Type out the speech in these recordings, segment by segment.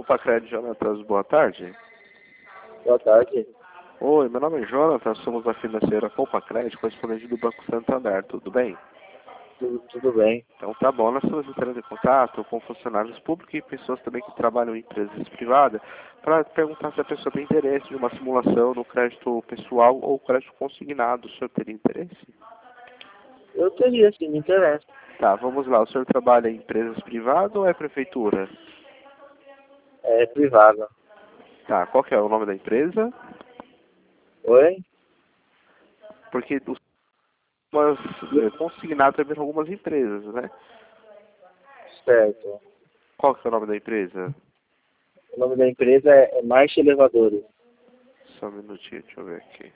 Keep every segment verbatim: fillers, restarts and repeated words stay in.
Opa, Crédito Jonatas, boa tarde. Boa tarde. Oi, meu nome é Jonatas, somos da financeira Poupa Crédito, correspondente do Banco Santander, tudo bem? Tudo, tudo bem. Então tá bom, nós estamos entrando em contato com funcionários públicos e pessoas também que trabalham em empresas privadas para perguntar se a pessoa tem interesse de uma simulação no crédito pessoal ou crédito consignado. O senhor teria interesse? Eu teria, sim, me interessa. Tá, vamos lá. O senhor trabalha em empresas privadas ou é prefeitura? É privada. Tá, qual que é o nome da empresa? Oi? Porque o mas, é, consignado também em algumas empresas, né? Certo. Qual que é o nome da empresa? O nome da empresa é, é Marcha Elevadores. Só um minutinho, deixa eu ver aqui.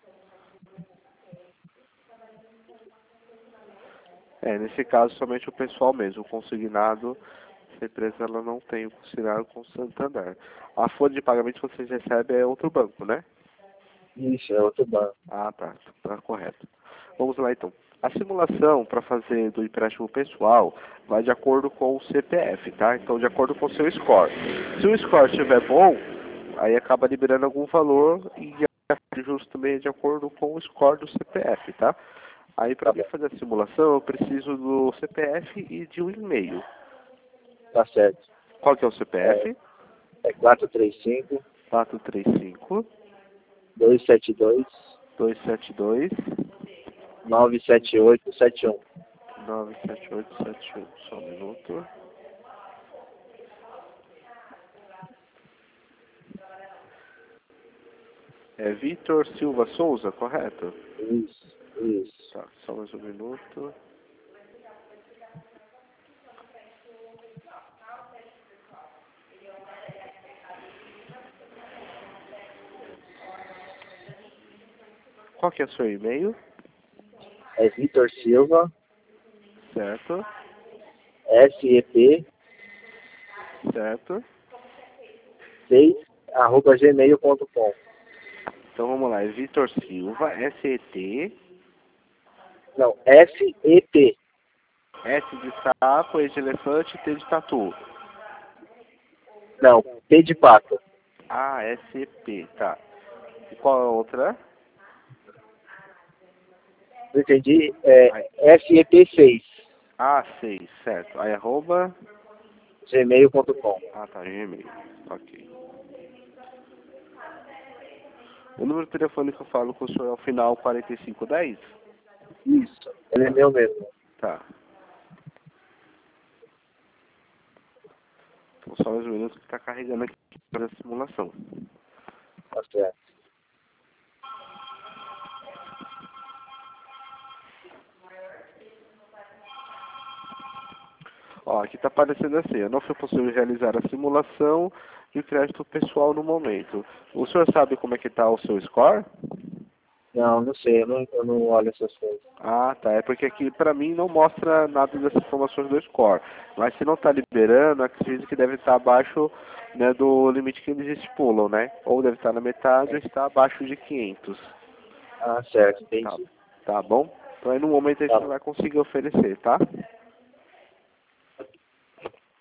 É, nesse caso, somente o pessoal mesmo. O consignado, essa empresa ela não tem o consignado com o Santander. A folha de pagamento que vocês recebem é outro banco, né? Isso, é outro banco. Ah, tá. Tá correto. Vamos lá, então. A simulação para fazer do empréstimo pessoal vai de acordo com o C P F, tá? Então, de acordo com o seu score. Se o score estiver bom, aí acaba liberando algum valor e a justo também é de acordo com o score do C P F, tá? Aí, para Tá mim bom. fazer a simulação, eu preciso do C P F e de um e-mail. Tá certo. Qual que é o C P É, F? é quatro três cinco, quatro três cinco, dois sete dois, dois sete dois, nove sete oito sete um. nove sete oito sete um. Só um minuto. É Vitor Silva Souza, correto? Isso, isso. Tá, só mais um minuto. Qual que é o seu e-mail? É Vitor Silva, Certo, S E P certo. seis, arroba gmail ponto com. Então vamos lá, é Vitor Silva, S E T, Não, S E P. S de sapo, E de elefante, T de tatu. Não, P de pato. Ah, S E P, tá. E qual é a outra? Eu entendi. É Aí, S E P seis, ah, seis, certo. Aí arroba. gmail ponto com. Ah, tá, Gmail. Ok. O número de telefone que eu falo com o senhor é o final quarenta e cinco dez? Isso, ele é Tá, meu mesmo. tá. Então, só mais um minuto que está carregando aqui para a simulação. Tá certo. Ó, aqui está aparecendo assim, não foi possível realizar a simulação de crédito pessoal no momento. O senhor sabe como é que está o seu score? Não, não sei, eu não, eu não olho essas coisas. Ah, tá. É porque aqui para mim não mostra nada dessas informações do score. Mas se não está liberando, acredito que deve estar abaixo, né, do limite que eles estipulam, né? Ou deve estar na metade ou está abaixo de quinhentos. Ah, certo, Tá, entendi. tá bom? Então aí no momento a gente Tá não bom, vai conseguir oferecer, tá?